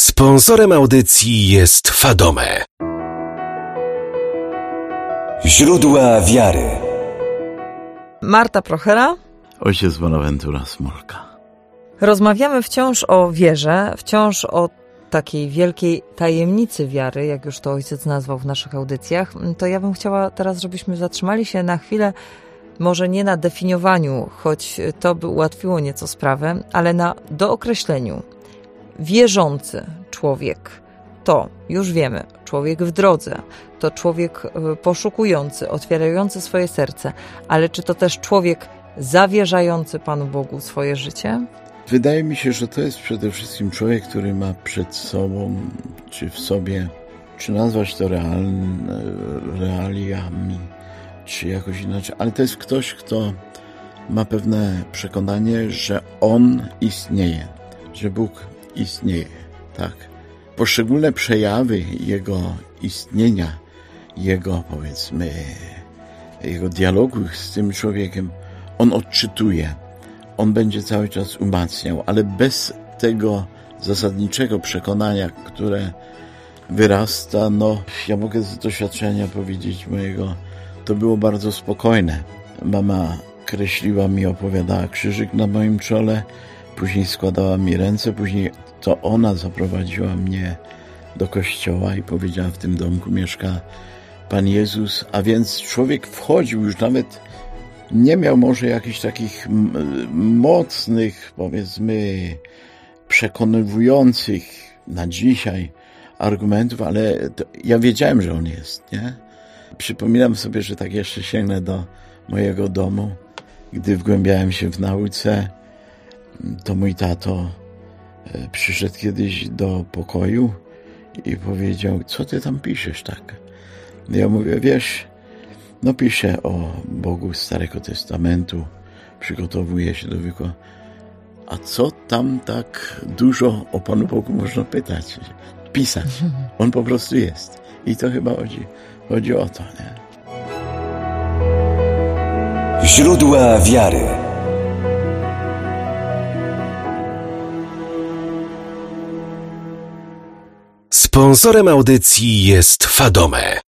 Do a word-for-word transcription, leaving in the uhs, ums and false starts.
Sponsorem audycji jest Fadome. Źródła wiary. Marta Prochera, ojciec Bonaventura Smolka. Rozmawiamy wciąż o wierze, wciąż o takiej wielkiej tajemnicy wiary, jak już to ojciec nazwał w naszych audycjach. To ja bym chciała teraz, żebyśmy zatrzymali się na chwilę, może nie na definiowaniu, choć to by ułatwiło nieco sprawę, ale na dookreśleniu. Wierzący człowiek to, już wiemy, człowiek w drodze, to człowiek poszukujący, otwierający swoje serce, ale czy to też człowiek zawierzający Panu Bogu swoje życie? Wydaje mi się, że to jest przede wszystkim człowiek, który ma przed sobą, czy w sobie, czy nazwać to realne, realiami, czy jakoś inaczej, ale to jest ktoś, kto ma pewne przekonanie, że On istnieje, że Bóg istnieje, tak. Poszczególne przejawy Jego istnienia, Jego, powiedzmy, Jego dialogu z tym człowiekiem, On odczytuje, On będzie cały czas umacniał, ale bez tego zasadniczego przekonania, które wyrasta, no, ja mogę z doświadczenia powiedzieć mojego, to było bardzo spokojne. Mama kreśliła mi, opowiadała krzyżyk na moim czole, później składała mi ręce, później to ona zaprowadziła mnie do kościoła i powiedziała, w tym domku mieszka Pan Jezus, a więc człowiek wchodził już, nawet nie miał może jakichś takich mocnych, powiedzmy, przekonywujących na dzisiaj argumentów, ale to, ja wiedziałem, że On jest, nie? Przypominam sobie, że tak jeszcze sięgnę do mojego domu, gdy wgłębiałem się w nauce, to mój tato przyszedł kiedyś do pokoju i powiedział, co ty tam piszesz tak? Ja mówię, wiesz, no piszę o Bogu Starego Testamentu, przygotowuję się do wykładu. A co tam tak dużo o Panu Bogu można pytać? Pisać. On po prostu jest. I to chyba chodzi, chodzi o to, nie? Źródła wiary. Sponsorem audycji jest Fadome.